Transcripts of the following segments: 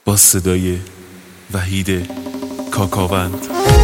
با صدای وحید کاکاوند.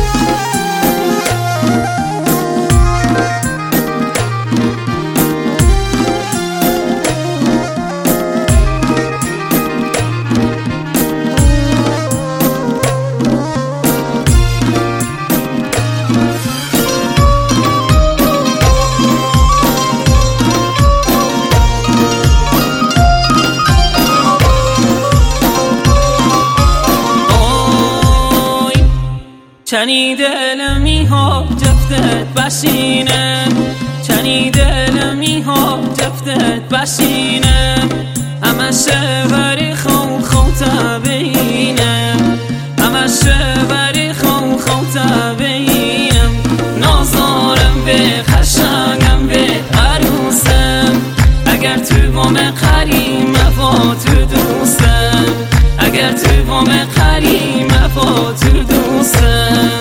چنی دلمی ها جفتت بشینم، چنی دلمی ها جفتت بشینم، همه شبری خو تبینم، همه شبری خو تبینم، نازارم به خشنگم به عروسم، اگر تو بام قریمه با تو دوستم، اگر تو بام قریمه با تو دوستم.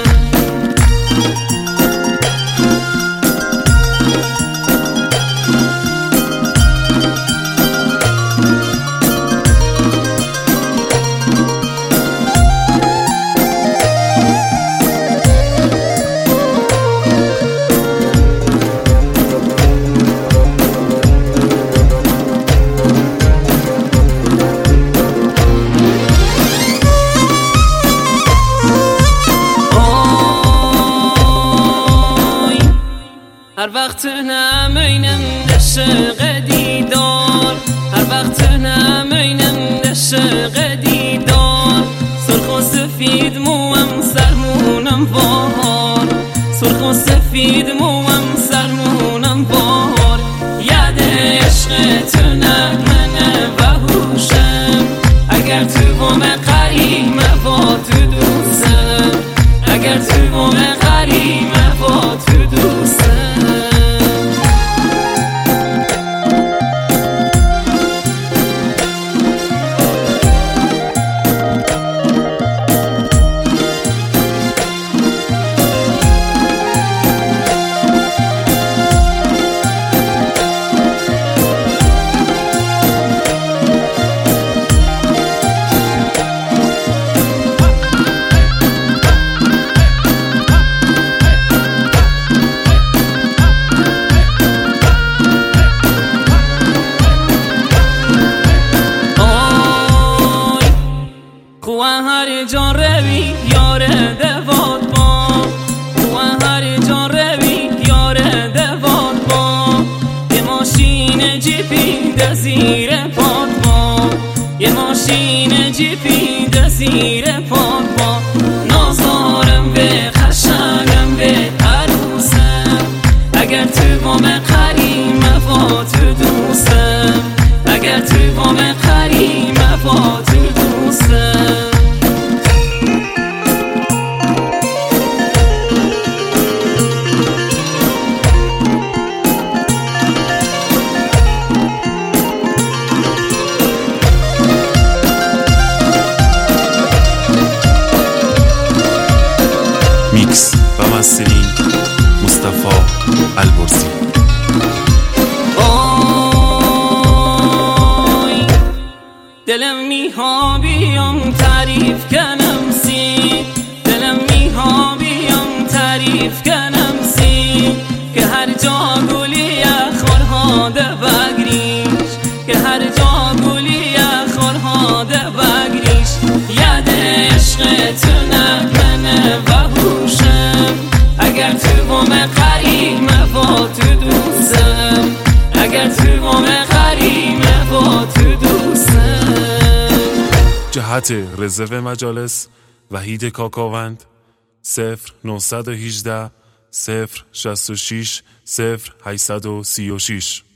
هر وقت نمینم دشق دیدار، هر وقت نمینم دشق دیدار، سرخ و سفید موام سرمونم بار، سرخ و سفید موام سرمونم بار، یاد عشق تو نگمنه بهوشم، اگر تو بام قریمه با تو دوستم، اگر تو بام قریمه با تو دوستم. هر جان روی یار دوات با، هر جان روی یار دوات با، یه ماشین جیپی ده زیر پات با، یه ماشین جیپی ده زیر پات با، نازارم به خشنگم به عروسم، اگر تو بام قریمه با تو دوستم، اگر تو بام قریمه با تو دوستم. میکس و مسترینگ مصطفی البرزی. آی دلم میها بیام تعریف کنم سی، دلم میها بیام تعریف کنم سی، که هر جا گلی خورها ده بگریش، که هر جا گلی خورها ده بگریش، یاد عشق تو نکنه بهوشم، اگر تو بام قریمه با تو دوستم، اگر تو بام قریمه با تو دوستم. جهت رزرو مجالس وحید کاکاوند 0918 066 0836.